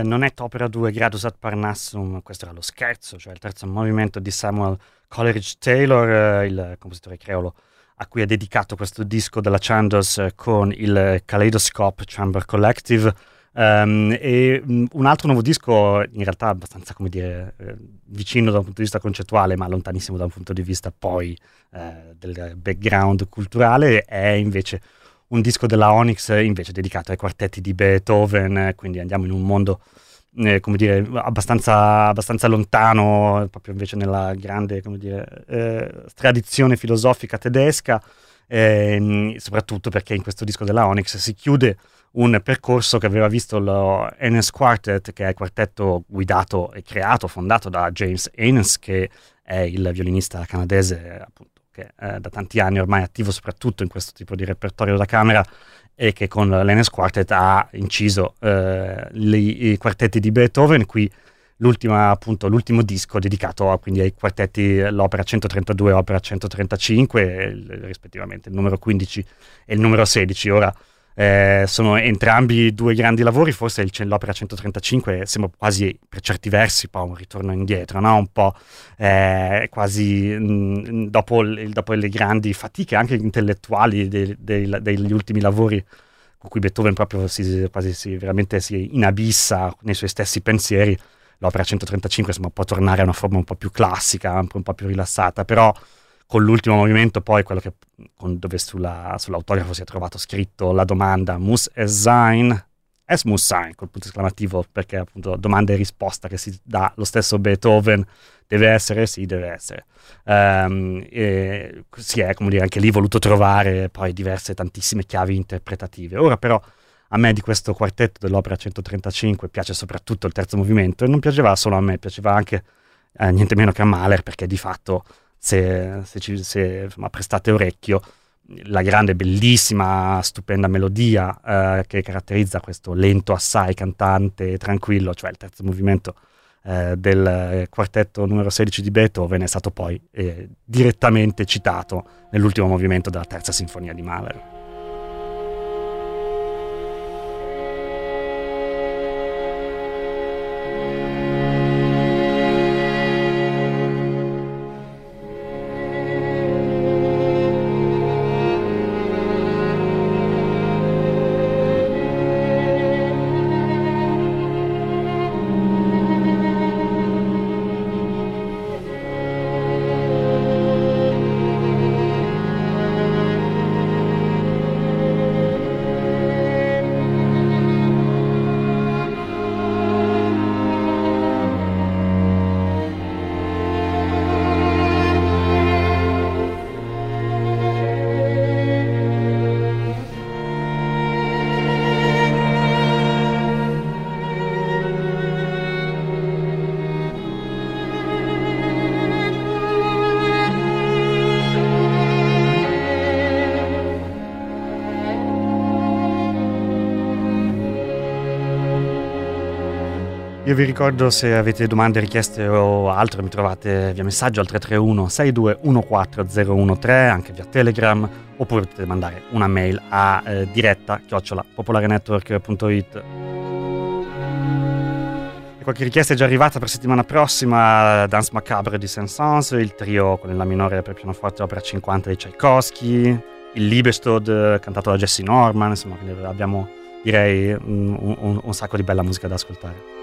non è Opera due Gradus ad Parnassum, questo era lo scherzo, cioè il terzo movimento di Samuel Coleridge Taylor, eh, il compositore creolo a cui è dedicato questo disco della Chandos eh, con il Kaleidoscope Chamber Collective. Um, e um, un altro nuovo disco in realtà abbastanza, come dire, eh, vicino da un punto di vista concettuale ma lontanissimo da un punto di vista poi eh, del background culturale, è invece un disco della Onyx eh, invece dedicato ai quartetti di Beethoven, eh, quindi andiamo in un mondo eh, come dire abbastanza, abbastanza lontano, proprio invece nella grande, come dire, eh, tradizione filosofica tedesca, eh, soprattutto perché in questo disco della Onyx si chiude un percorso che aveva visto lo Enes Quartet, che è il quartetto guidato e creato, fondato da James Enes, che è il violinista canadese, appunto, che è da tanti anni ormai attivo soprattutto in questo tipo di repertorio da camera e che con l'Enes Quartet ha inciso eh, li, i quartetti di Beethoven. Qui l'ultima, appunto, l'ultimo disco dedicato a, quindi ai quartetti, l'opera centotrentadue e l'opera centotrentacinque, il, rispettivamente il numero quindici e il numero sedici. Ora Eh, sono entrambi due grandi lavori, forse il, l'opera centotrentacinque sembra quasi per certi versi poi un ritorno indietro, no? Un po' eh, quasi mh, dopo, il, dopo le grandi fatiche anche intellettuali dei, dei, degli ultimi lavori con cui Beethoven proprio si, quasi si, veramente si inabissa nei suoi stessi pensieri. L'opera centotrentacinque sembra un po' tornare a una forma un po' più classica, un po', un po' più rilassata, però con l'ultimo movimento poi quello che con, dove sulla, sull'autografo si è trovato scritto la domanda muss es sein, es muss sein, col punto esclamativo, perché appunto domanda e risposta che si dà lo stesso Beethoven, deve essere, sì, deve essere. Um, e si è, come dire, anche lì voluto trovare poi diverse, tantissime chiavi interpretative. Ora però a me di questo quartetto dell'opera centotrentacinque piace soprattutto il terzo movimento, e non piaceva solo a me, piaceva anche eh, niente meno che a Mahler, perché di fatto se, se, ci, se insomma, prestate orecchio, la grande, bellissima, stupenda melodia eh, che caratterizza questo lento assai cantante tranquillo, cioè il terzo movimento eh, del quartetto numero sedici di Beethoven, è stato poi eh, direttamente citato nell'ultimo movimento della terza sinfonia di Mahler. Io vi ricordo, se avete domande, richieste o altro, mi trovate via messaggio al tre tre uno sei due uno quattro zero uno tre, anche via Telegram, oppure potete mandare una mail a eh, diretta chiocciola popolarenetwork punto it. E qualche richiesta è già arrivata per settimana prossima: Danse Macabre di Saint-Saëns, il trio con il La minore per pianoforte opera cinquanta di Tchaikovsky, il Liebestod cantato da Jesse Norman, insomma, quindi abbiamo, direi, un, un, un sacco di bella musica da ascoltare.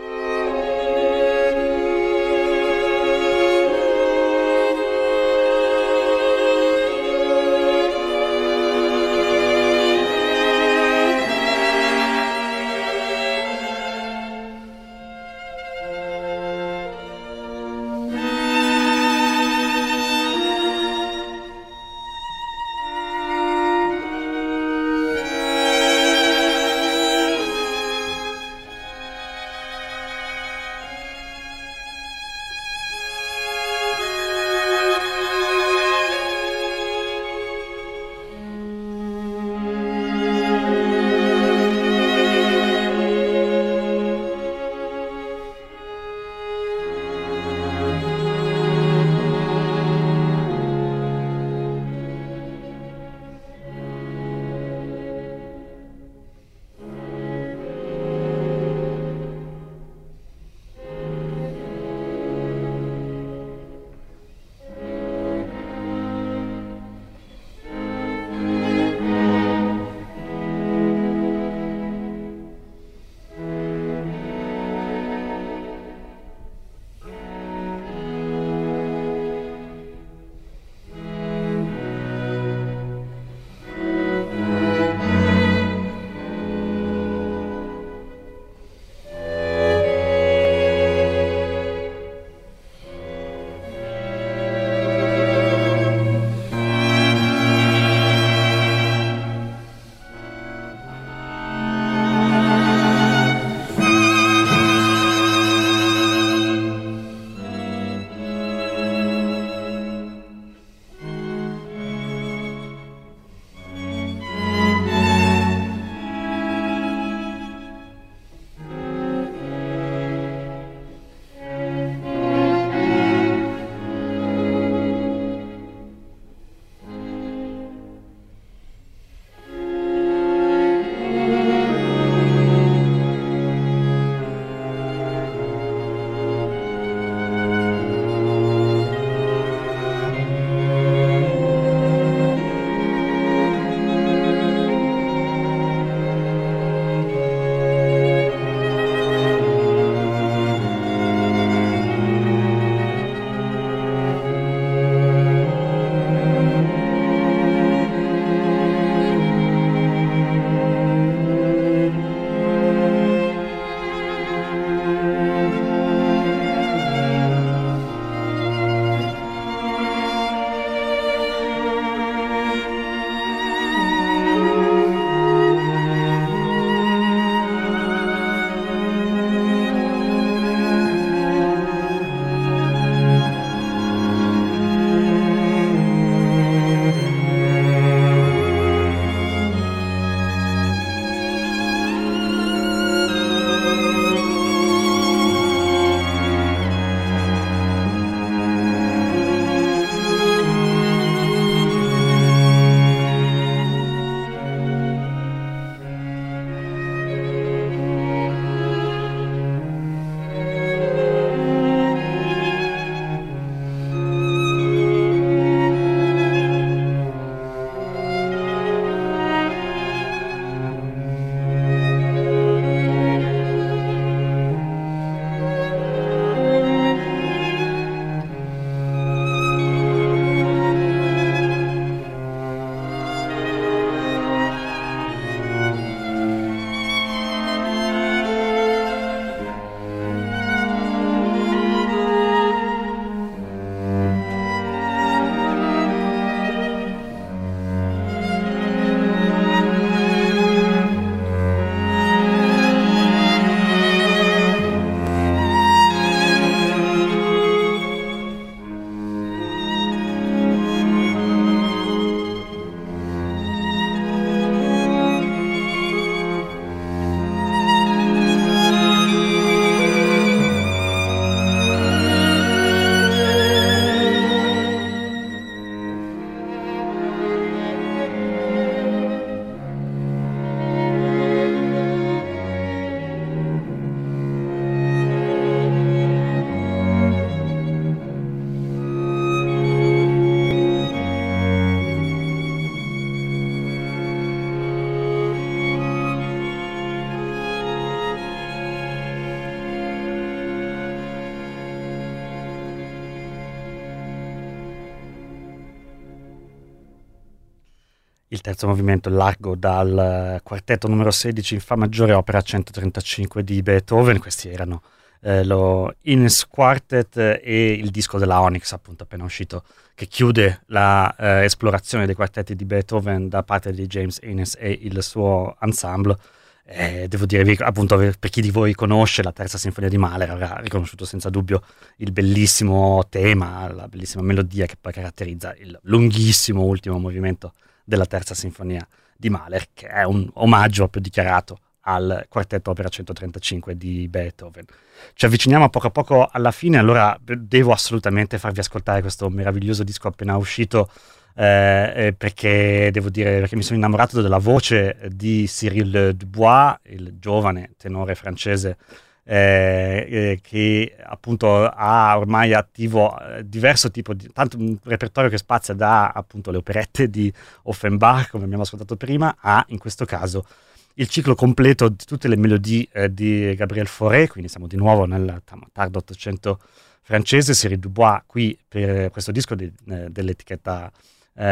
il terzo movimento, il largo, dal quartetto numero sedici in Fa maggiore, opera centotrentacinque di Beethoven. Questi erano eh, lo Innes Quartet e il disco della Onyx, appunto appena uscito, che chiude la eh, esplorazione dei quartetti di Beethoven da parte di James Innes e il suo ensemble. Eh, devo dire, appunto, per chi di voi conosce la terza sinfonia di Mahler avrà riconosciuto senza dubbio il bellissimo tema, la bellissima melodia che poi caratterizza il lunghissimo ultimo movimento della terza sinfonia di Mahler, che è un omaggio proprio dichiarato al quartetto opera centotrentacinque di Beethoven. Ci avviciniamo a poco a poco alla fine, allora devo assolutamente farvi ascoltare questo meraviglioso disco appena uscito, Eh, perché devo dire perché mi sono innamorato della voce di Cyril Dubois, il giovane tenore francese eh, eh, che appunto ha ormai attivo eh, diverso tipo di, tanto un repertorio che spazia da appunto le operette di Offenbach, come abbiamo ascoltato prima, a in questo caso il ciclo completo di tutte le melodie eh, di Gabriel Fauré, quindi siamo di nuovo nel tardo Ottocento francese. Cyril Dubois qui per questo disco di, eh, dell'etichetta Eh,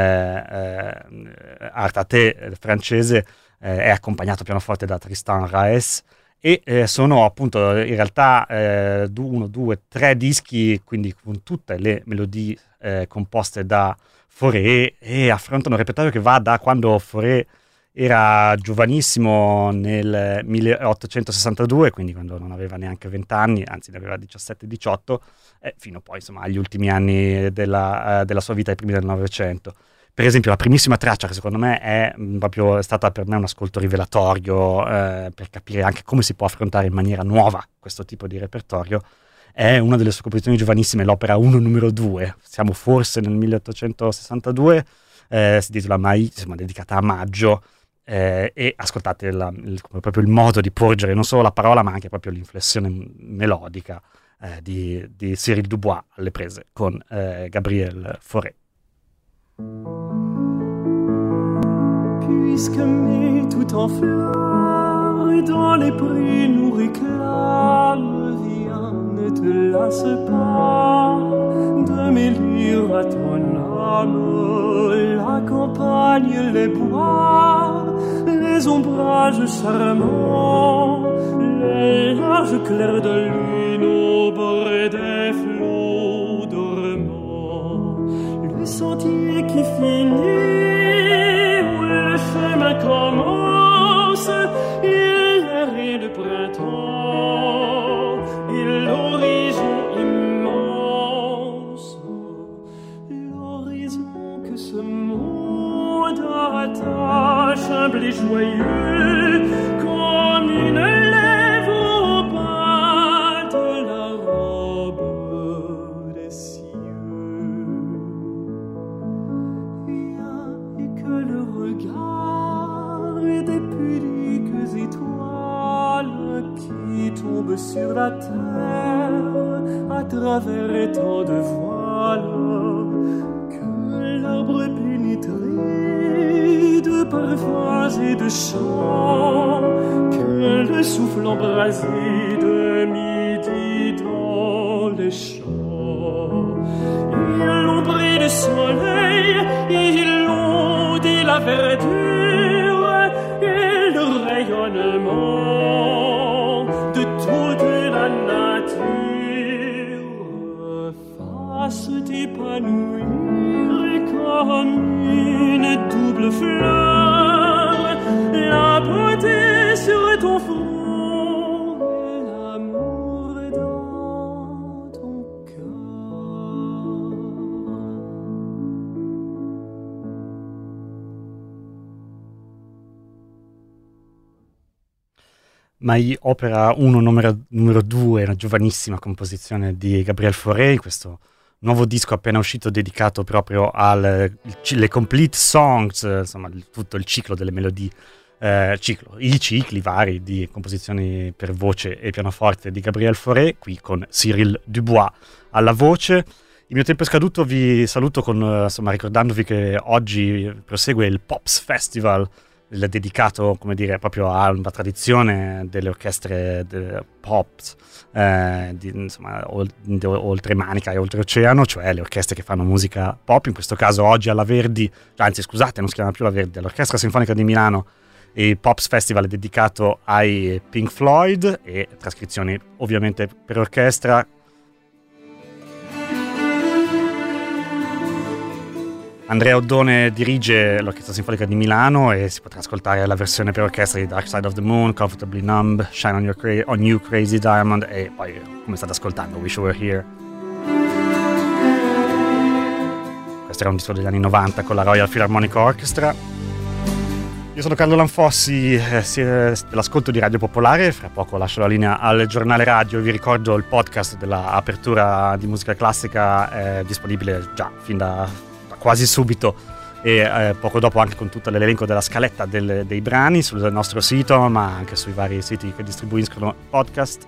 eh, Art Até francese eh, è accompagnato pianoforte da Tristan Raes e eh, sono appunto in realtà eh, uno, due, tre dischi, quindi con tutte le melodie eh, composte da Fauré, e affrontano un repertorio che va da quando Fauré era giovanissimo nel milleottocentosessantadue, quindi quando non aveva neanche venti anni, anzi ne aveva diciassette diciotto, eh, fino poi insomma agli ultimi anni della, uh, della sua vita, ai primi del Novecento. Per esempio la primissima traccia, che secondo me è mh, proprio è stata per me un ascolto rivelatorio eh, per capire anche come si può affrontare in maniera nuova questo tipo di repertorio, è una delle sue composizioni giovanissime, l'opera uno numero due, siamo forse nel milleottocentosessantadue, eh, si intitola Maï, insomma dedicata a maggio. Eh, e ascoltate la, il, proprio il modo di porgere non solo la parola ma anche proprio l'inflessione melodica eh, di, di Cyril Dubois alle prese con eh, Gabriel Fauré. Puisque mai tout en fleurs dans les prés nous réclame, viens, ne te lasse pas de m'élire à ton âme la campagne, les bois, les ombrages charmants, les larges clairs de lune au bord des flots dormants, le sentier qui finit où le chemin commence, il est rien de printemps et l'horizon immense, l'horizon que ce monde attache humble et joyeux comme une lèvre au bas de la robe des cieux. Viens et que le regard des pudiques étoiles qui tombent sur la terre à travers tant de voiles, que l'arbre pénétré de parfums et de chants, que le souffle embrasé de midi dans les champs, et l'ombre et le soleil, et l'onde et la verdure, et le rayonnement de toute la nature fassent épanouir comme une double fleur la beauté sur ton front et l'amour dans ton cœur. Mai opera uno numero, numero due, una giovanissima composizione di Gabriel Fauré, questo nuovo disco appena uscito dedicato proprio alle complete songs, insomma tutto il ciclo delle melodie, eh, ciclo, i cicli vari di composizioni per voce e pianoforte di Gabriel Fauré, qui con Cyril Dubois alla voce. Il mio tempo è scaduto, vi saluto con, insomma, ricordandovi che oggi prosegue il Pops Festival dedicato, come dire, proprio a una tradizione delle orchestre de pop, eh, di, insomma, ol oltre Manica e oltreoceano, cioè le orchestre che fanno musica pop. In questo caso oggi alla Verdi, anzi scusate, non si chiama più la Verdi, all'Orchestra Sinfonica di Milano, il Pops Festival è dedicato ai Pink Floyd e trascrizioni ovviamente per orchestra. Andrea Oddone dirige l'Orchestra Sinfonica di Milano e si potrà ascoltare la versione per orchestra di Dark Side of the Moon, Comfortably Numb, Shine on, your cra on You Crazy Diamond e poi, come state ascoltando, Wish You Were Here. Questo era un disco degli anni novanta con la Royal Philharmonic Orchestra. Io sono Carlo Lanfossi, eh, dell'ascolto di Radio Popolare. Fra poco lascio la linea al giornale radio. Vi ricordo il podcast dell'apertura di musica classica è disponibile già fin da quasi subito e eh, poco dopo anche con tutto l'elenco della scaletta del, dei brani sul nostro sito, ma anche sui vari siti che distribuiscono podcast.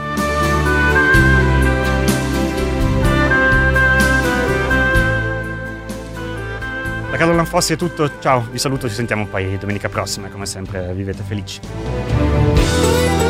Da Carlo Lanfossi è tutto, ciao, vi saluto, ci sentiamo poi domenica prossima, come sempre vivete felici.